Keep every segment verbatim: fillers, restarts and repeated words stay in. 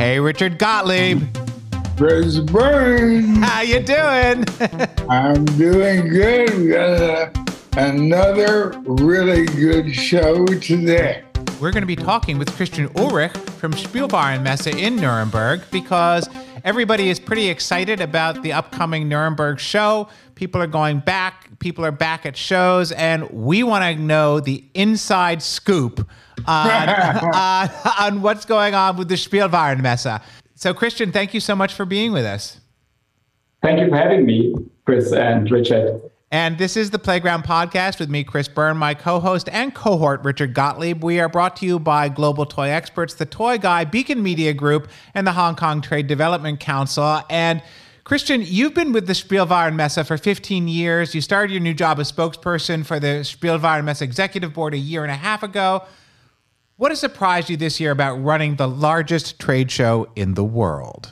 Hey, Richard Gottlieb. Chris Byrne. How you doing? I'm doing good. We got a, another really good show today. We're going to be talking with Christian Ulrich from Spielwarenmesse in Nuremberg because everybody is pretty excited about the upcoming Nuremberg show. People are going back. People are back at shows, and we want to know the inside scoop on, on, on what's going on with the Spielwarenmesse. So, Christian, thank you so much for being with us. Thank you for having me, Chris and Richard. And this is the Playground Podcast with me, Chris Byrne, my co-host and cohort, Richard Gottlieb. We are brought to you by Global Toy Experts, The Toy Guy, Beacon Media Group, and the Hong Kong Trade Development Council. And Christian, you've been with the Spielwarenmesse for fifteen years. You started your new job as spokesperson for the Spielwarenmesse Executive Board a year and a half ago. What has surprised you this year about running the largest trade show in the world?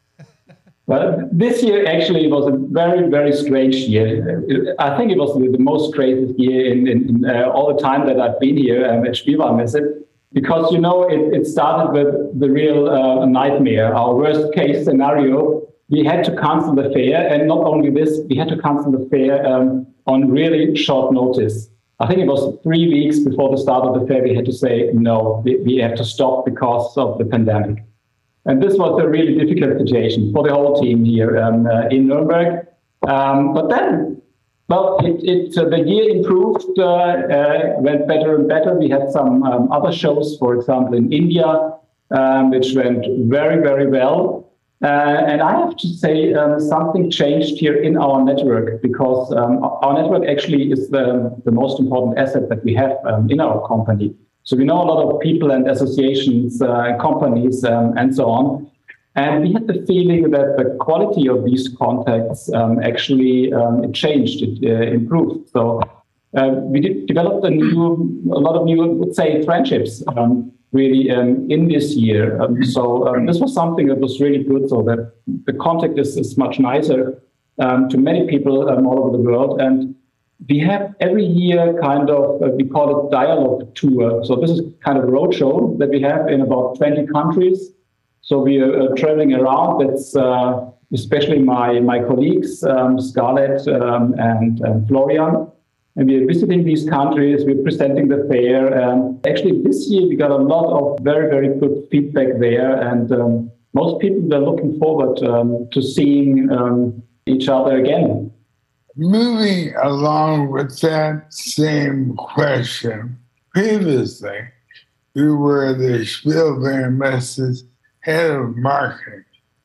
Well, this year actually was a very, very strange year. I think it was the most crazy year in, in, in uh, all the time that I've been here um, at Spielwarenmesse, because, you know, it, it started with the real uh, nightmare, our worst case scenario. We had to cancel the fair, and not only this, we had to cancel the fair um, on really short notice. I think it was three weeks before the start of the fair, we had to say, no, we, we have to stop because of the pandemic. And this was a really difficult situation for the whole team here um, uh, in Nuremberg. Um, but then, well, it, it, uh, the year improved, uh, uh, went better and better. We had some um, other shows, for example, in India, um, which went very, very well. Uh, and I have to say um, something changed here in our network, because um, our network actually is the, the most important asset that we have um, in our company. So we know a lot of people and associations, uh, companies, um, and so on. And we had the feeling that the quality of these contacts um, actually um, it changed, it uh, improved. So uh, we did, developed a new, a lot of new, I would say, friendships um, really um, in this year. Um, so um, this was something that was really good. So that the contact is, is much nicer um, to many people um, all over the world. And we have every year kind of, uh, we call it dialogue tour. So this is kind of a roadshow that we have in about twenty countries. So we are uh, traveling around. That's uh, especially my, my colleagues, um, Scarlett um, and, and Florian. And we are visiting these countries, we're presenting the fair. Um, actually, this year we got a lot of very, very good feedback there. And um, most people were looking forward um, to seeing um, each other again. Moving along with that same question, previously, you were the Spielwarenmesse's head of marketing.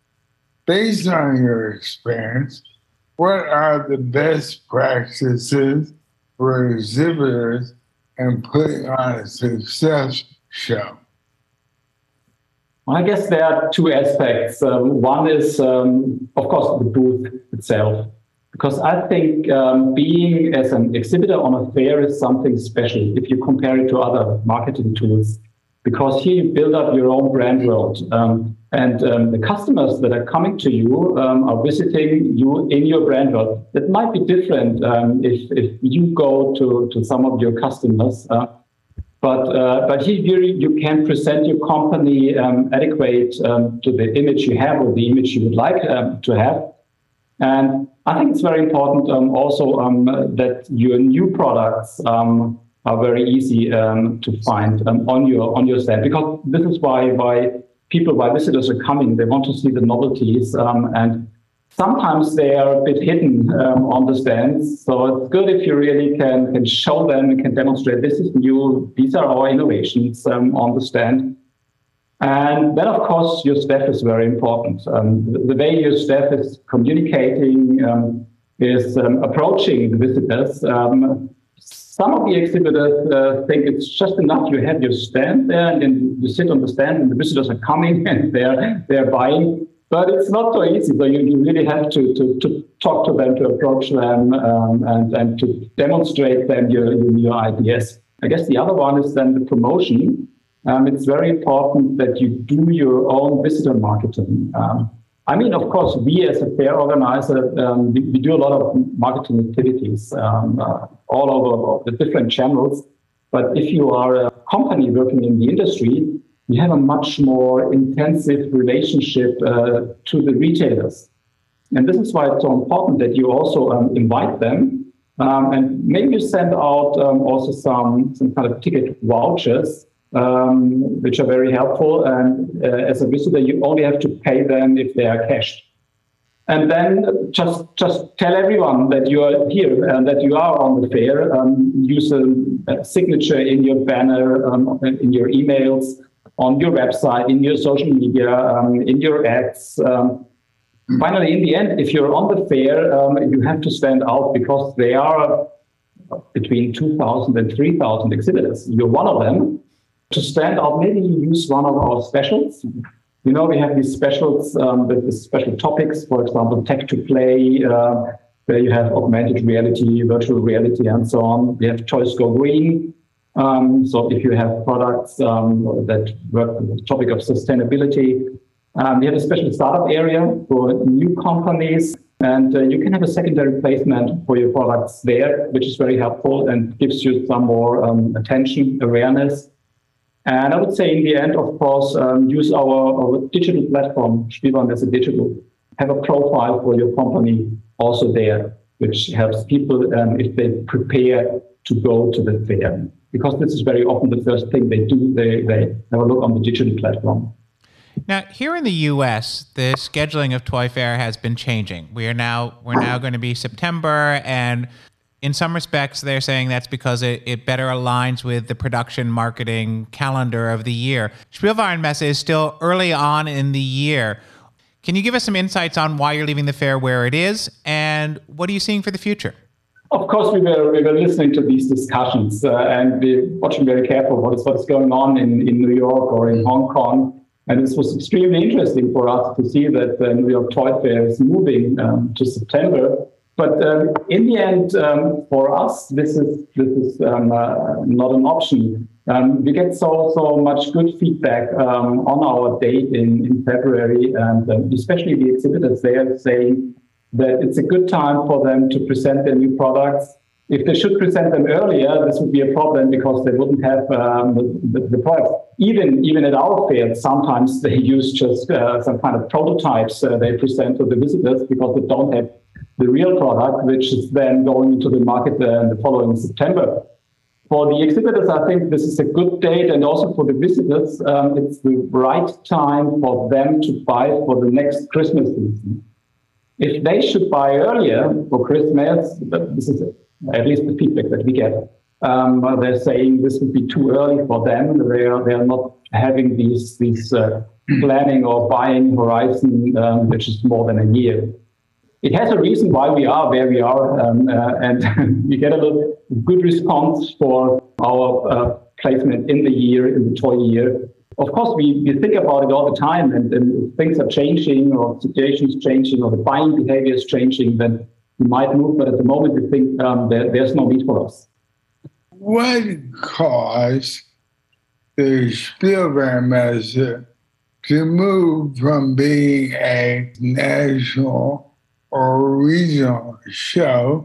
Based on your experience, what are the best practices for exhibitors and putting on a success show? I guess there are two aspects. Um, one is, um, of course, the booth itself. Because I think um, being as an exhibitor on a fair is something special if you compare it to other marketing tools. Because here you build up your own brand world. Um, and um, the customers that are coming to you um, are visiting you in your brand world. That might be different um, if, if you go to, to some of your customers. Uh, but uh, but here you can present your company um, adequate um, to the image you have or the image you would like um, to have. And I think it's very important um, also um, that your new products um, are very easy um, to find um, on your on your stand, because this is why why people, why visitors are coming. They want to see the novelties, um, and sometimes they are a bit hidden um, on the stands. So it's good if you really can can show them and can demonstrate this is new. These are our innovations um, on the stand. And then, of course, your staff is very important. Um, the, the way your staff is communicating, um, is um, approaching the visitors. Um, some of the exhibitors uh, think it's just enough you have your stand there and then you sit on the stand and the visitors are coming and they're they're buying. But it's not so easy. So you, you really have to, to, to talk to them, to approach them, um, and, and to demonstrate them your, your, your ideas. I guess the other one is then the promotion. Um, it's very important that you do your own visitor marketing. Um, I mean, of course, we as a fair organizer, um, we, we do a lot of marketing activities um, uh, all over the different channels. But if you are a company working in the industry, you have a much more intensive relationship uh, to the retailers. And this is why it's so important that you also um, invite them. Um, and maybe you send out um, also some, some kind of ticket vouchers, um, which are very helpful. And uh, as a visitor, you only have to pay them if they are cashed. And then just just tell everyone that you are here and that you are on the fair. Um, use a, a signature in your banner, um, in your emails, on your website, in your social media, um, in your ads. Um, finally, in the end, if you're on the fair, um, you have to stand out because there are between two thousand and three thousand exhibitors. You're one of them. To stand out, maybe you use one of our specials. You know, we have these specials um, with the special topics, for example, tech to play, uh, where you have augmented reality, virtual reality, and so on. We have Toys Go Green. Um, so if you have products um, that work with the topic of sustainability, um, we have a special startup area for new companies, and uh, you can have a secondary placement for your products there, which is very helpful and gives you some more um, attention, awareness. And I would say in the end, of course, um, use our, our digital platform, Spielwarenmesse Digital. Have a profile for your company also there, which helps people um, if they prepare to go to the fair. Because this is very often the first thing they do, they, they have a look on the digital platform. Now, here in the U S, the scheduling of Toy Fair has been changing. We are now we're now going to be September, and in some respects, they're saying that's because it, it better aligns with the production marketing calendar of the year. Spielwarenmesse is still early on in the year. Can you give us some insights on why you're leaving the fair where it is, and what are you seeing for the future? Of course, we were, we were listening to these discussions uh, and we're watching very careful what is, what is going on in, in New York or in Hong Kong. And this was extremely interesting for us to see that the New York Toy Fair is moving um, to September. But um, in the end, um, for us, this is this is um, uh, not an option. Um, we get so so much good feedback um, on our date in, in February, and um, especially the exhibitors there saying that it's a good time for them to present their new products. If they should present them earlier, this would be a problem because they wouldn't have um, the, the, the products. Even even at our fair, sometimes they use just uh, some kind of prototypes uh, they present to the visitors because they don't have the real product, which is then going into the market uh, in the following September. For the exhibitors, I think this is a good date, and also for the visitors, um, it's the right time for them to buy for the next Christmas season. If they should buy earlier for Christmas, this is at least the feedback that we get. Um, they're saying this would be too early for them. They are they are not having these these uh, planning or buying horizon, um, which is more than a year. It has a reason why we are where we are, um, uh, and we get a little good response for our uh, placement in the year, in the toy year. Of course, we, we think about it all the time, and, and if things are changing or situations changing or the buying behavior is changing, then we might move, but at the moment we think um, there, there's no need for us. What caused the Spielwarenmesse to move from being a national or regional show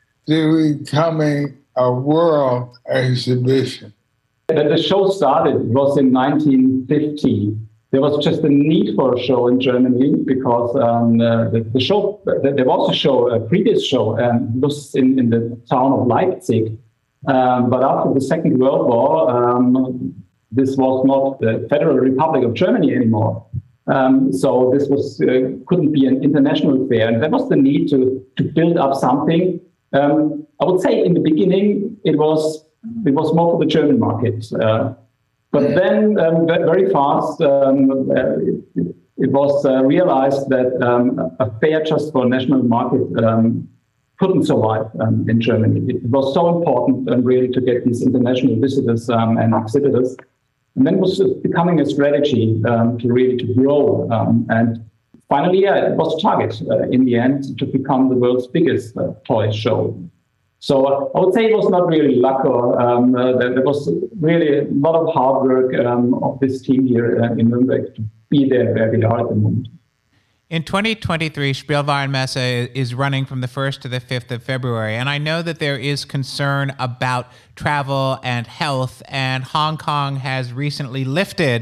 to becoming a world exhibition? When the show started, it was in nineteen fifty. There was just a need for a show in Germany because um, uh, the, the show, there was a show, a previous show, and it was in, in the town of Leipzig. Um, but after the Second World War, um, this was not the Federal Republic of Germany anymore. Um, so this was uh, couldn't be an international fair, and there was the need to to build up something. Um, I would say in the beginning it was it was more for the German market, uh, but then um, very fast um, uh, it, it was uh, realized that um, a fair just for a national market um, couldn't survive um, in Germany. It was so important um, really to get these international visitors um, and exhibitors. And then it was becoming a strategy um, to really to grow. Um, and finally, yeah, it was a target uh, in the end to become the world's biggest uh, toy show. So uh, I would say it was not really luck, or um, uh, there, there was really a lot of hard work um, of this team here uh, in Nuremberg to be there where we are at the moment. In twenty twenty-three, Spielwarenmesse is running from the first to the fifth of February, and I know that there is concern about travel and health, and Hong Kong has recently lifted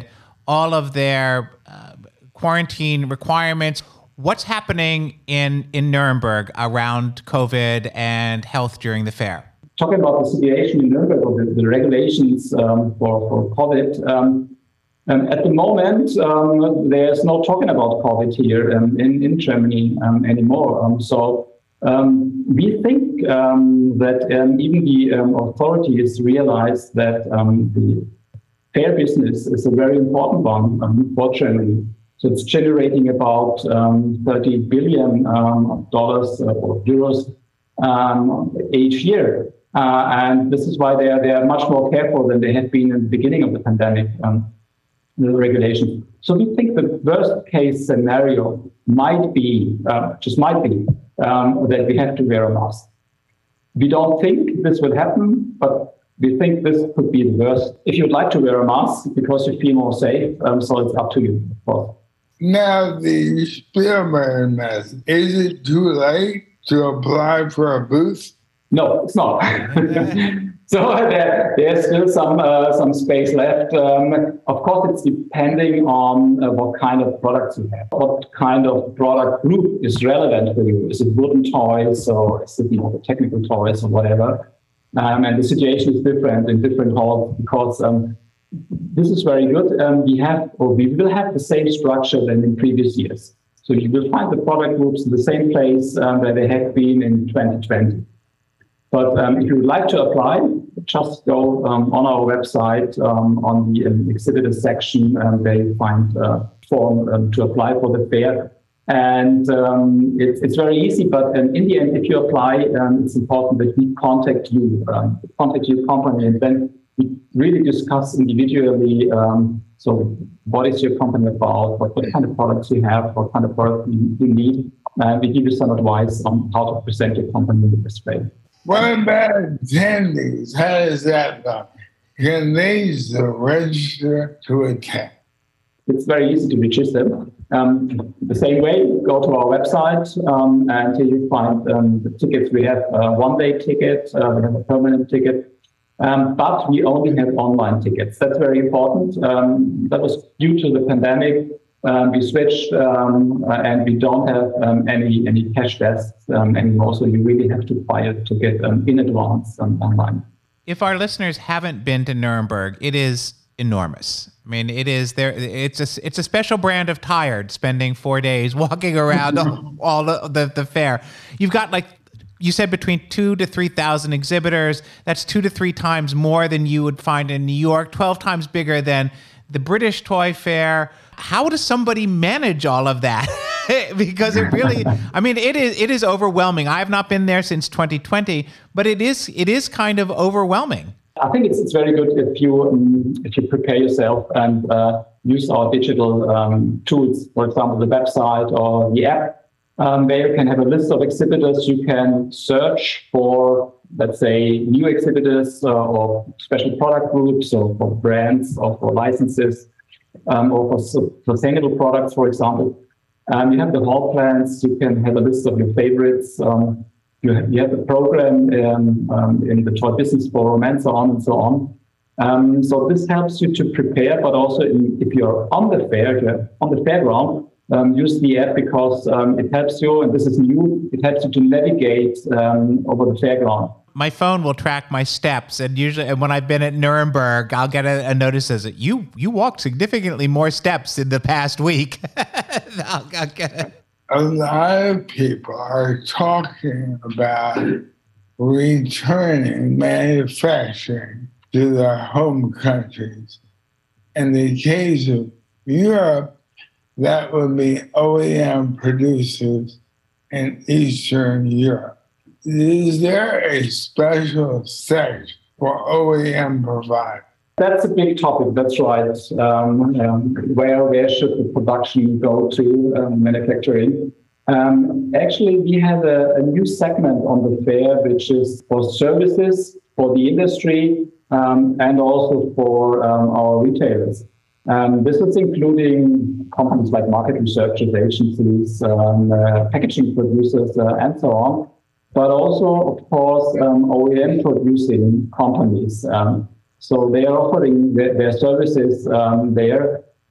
all of their uh, quarantine requirements. What's happening in, in Nuremberg around COVID and health during the fair? Talking about the situation in Nuremberg, or the, the regulations um, for, for COVID, um, um, at the moment, um, there's no talking about COVID here um, in, in Germany um, anymore. Um, so um, we think um, that um, even the um, authorities realize that um, the fair business is a very important one um, for Germany. So it's generating about um, thirty billion dollars um, uh, or euros um, each year. Uh, and this is why they are, they are much more careful than they had been in the beginning of the pandemic, um, the regulation. So we think the worst case scenario might be, uh, just might be, um, that we have to wear a mask. We don't think this will happen, but we think this could be the worst. If you'd like to wear a mask because you feel more safe, um, so it's up to you, of course. Now, the Spielberg method, is it too late to apply for a booth? No, it's not. So there, there's still some uh, some space left. Um, of course, it's depending on uh, what kind of products you have. What kind of product group is relevant for you? Is it wooden toys, or is it, you know, the technical toys or whatever? Um, and the situation is different in different halls because um, this is very good. Um, we have, or we will have the same structure than in previous years. So you will find the product groups in the same place um, where they have been in twenty twenty. But um, if you would like to apply, just go um, on our website um, on the um, exhibitor section, and there you find a form um, to apply for the fair. And um, it's, it's very easy, but um, in the end, if you apply, um, it's important that we contact you, um, contact your company, and then we really discuss individually. Um, so what is your company about? What, what kind of products you have? What kind of product you, you need? And we give you some advice on how to present your company in the best way. What about attendees? How does that go? Can they register to attend? It's very easy to register. Um, the same way, go to our website um, and here you find um, the tickets. We have a one-day ticket, uh, we have a permanent ticket, um, but we only have online tickets. That's very important. Um, that was due to the pandemic. Um, we switched um, uh, and we don't have um, any any cash desks um, anymore, so you really have to buy a ticket um, in advance um, online. If our listeners haven't been to Nuremberg, it is enormous. I mean, it is there. It's a it's a special brand of tired. Spending four days walking around all, all the, the the fair. You've got, like you said, between two to three thousand exhibitors. That's two to three times more than you would find in New York. Twelve times bigger than the British Toy Fair. How does somebody manage all of that? Because it really, I mean, it is it is overwhelming. I have not been there since twenty twenty, but it is it is kind of overwhelming. I think it's it's very good if you um, if you prepare yourself and uh, use our digital um, tools, for example, the website or the app, um, where you can have a list of exhibitors. You can search for, let's say, new exhibitors uh, or special product groups, or for brands, or for licenses, um, or for su- sustainable products, for example. Um, you have the hall plans. You can have a list of your favorites. Um, you, have, you have the program um, um, in the Toy Business Forum, and so on and so on. Um, so this helps you to prepare, but also in, if you're on the fair, if you're on the fairground, um, use the app because um, it helps you, and this is new, it helps you to navigate um, over the fairground. My phone will track my steps, and usually when I've been at Nuremberg, I'll get a, a notice that says, you you walked significantly more steps in the past week. I'll, I'll get it. A lot of people are talking about returning manufacturing to their home countries. In the case of Europe, that would be O E M producers in Eastern Europe. Is there a special section for O E M providers? That's a big topic. That's right. Um, um, where where should the production go to, um, manufacturing? Um, actually, we have a, a new segment on the fair, which is for services, for the industry, um, and also for um, our retailers. Um, this is including companies like market research agencies, um, uh, packaging producers, uh, and so on. But also, of course, um, O E M producing companies. Um, so they are offering their, their services um, there.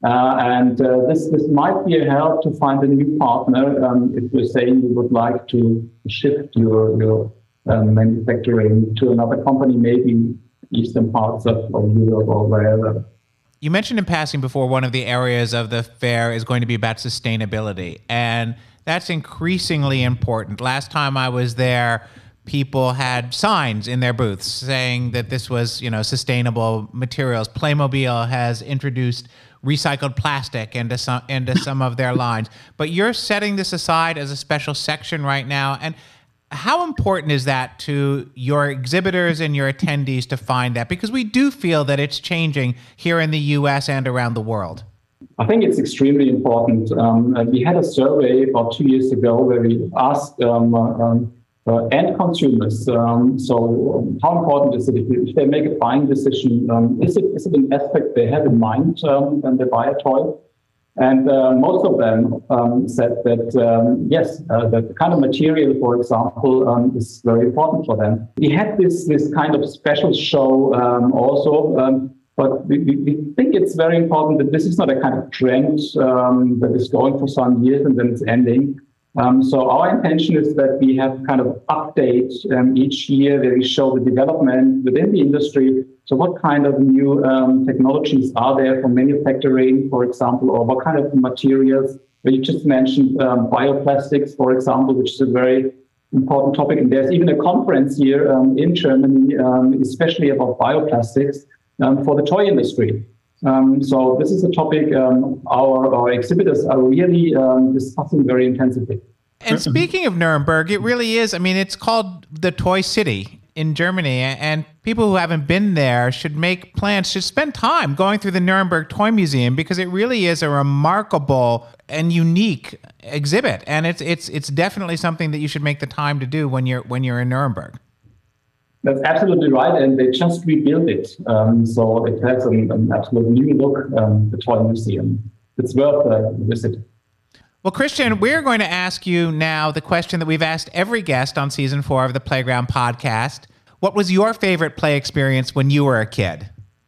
Uh, and uh, this this might be a help to find a new partner um, if you're saying you would like to shift your your um, manufacturing to another company, maybe eastern parts of, of Europe or wherever. You mentioned in passing before one of the areas of the fair is going to be about sustainability, and that's increasingly important. Last time I was there, people had signs in their booths saying that this was, you know, sustainable materials. Playmobil has introduced recycled plastic into some into some of their lines. But you're setting this aside as a special section right now. And how important is that to your exhibitors and your attendees to find that? Because we do feel that it's changing here in the U S and around the world. I think it's extremely important. Um, we had a survey about two years ago where we asked um, um, uh, end consumers, um, so um, how important is it if, if they make a buying decision? Um, is it is it an aspect they have in mind um, when they buy a toy? And uh, most of them um, said that, um, yes, uh, the kind of material, for example, um, is very important for them. We had this this kind of special show um, also, um, but we, we think it's very important that this is not a kind of trend um, that is going for some years and then it's ending. Um, so our intention is that we have kind of updates um, each year where we show the development within the industry. So what kind of new um, technologies are there for manufacturing, for example, or what kind of materials? You just mentioned um, bioplastics, for example, which is a very important topic. And there's even a conference here um, in Germany, um, especially about bioplastics um, for the toy industry. Um, so this is a topic um, our, our exhibitors are really um, discussing very intensively. And speaking of Nuremberg, it really is. I mean, it's called the Toy City in Germany, and people who haven't been there should make plans, should spend time going through the Nuremberg Toy Museum, because it really is a remarkable and unique exhibit. And it's it's it's definitely something that you should make the time to do when you're when you're in Nuremberg. That's absolutely right, and they just rebuilt it. Um, so it has an, an absolute new look, um, the Toy Museum. It's worth a visit. Well, Christian, we're going to ask you now the question that we've asked every guest on season four of the Playground podcast. What was your favorite play experience when you were a kid?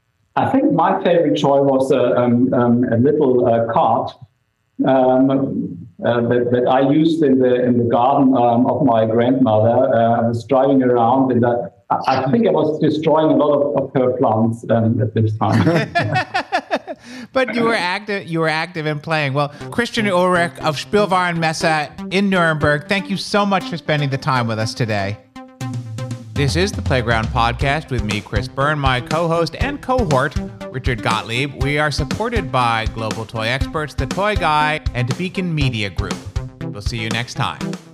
I think my favorite toy was a, um, um, a little uh, cart um, uh, that, that I used in the in the garden um, of my grandmother. Uh, I was driving around, and I, I think I was destroying a lot of, of her plants um, at this time. But you were active. You were active in playing. Well, Christian Ulrich of Spielwarenmesse in Nuremberg, thank you so much for spending the time with us today. This is the Playground Podcast with me, Chris Byrne, my co-host and cohort, Richard Gottlieb. We are supported by Global Toy Experts, The Toy Guy, and Beacon Media Group. We'll see you next time.